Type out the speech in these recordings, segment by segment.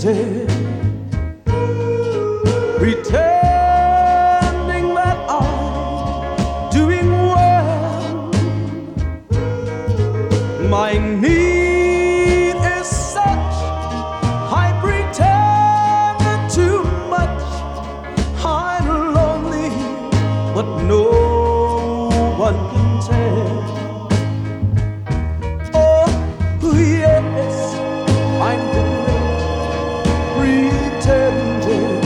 pretend, pretending that I'm doing well. My need is such, I pretend too much. I'm lonely, but no one can tell. Oh, yes, I'm the great pretender,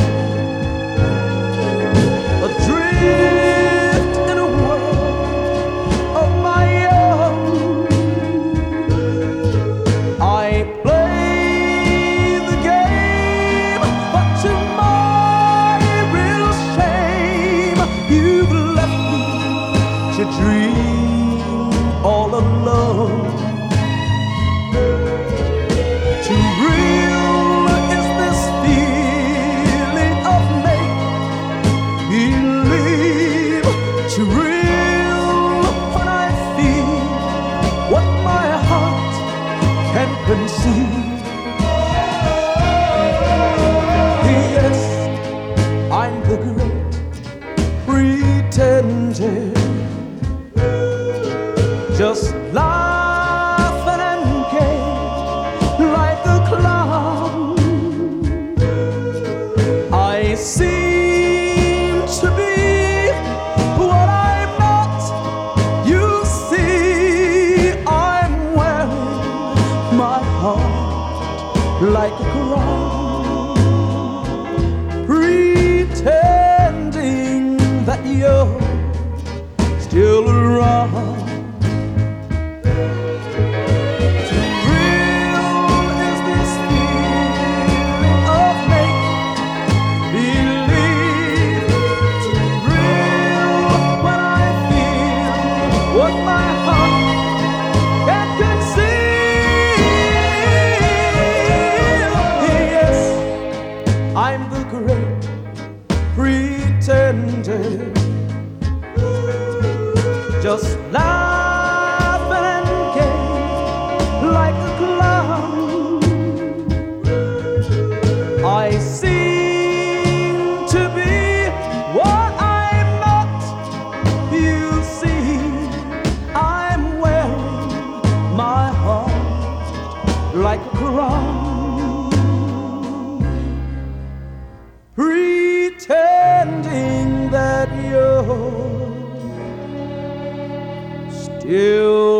adrift in a world of my own. I play the game, but to my real shame, you've left me to dream all alone. Too real is this feeling of make-believe. Too real when I feel what my heart can conceive. Yes, I'm the great pretender, just laughing and gay like a clown. I seem to be what I'm not. You see, I'm wearing my heart like a crown, pretending that you're still around. What my heart can conceal. Yes, I'm the great pretender, just laughing and gay like a clown. I seem to be what I'm not. You see, I'm wearing my heart like a crown, pretending that you're still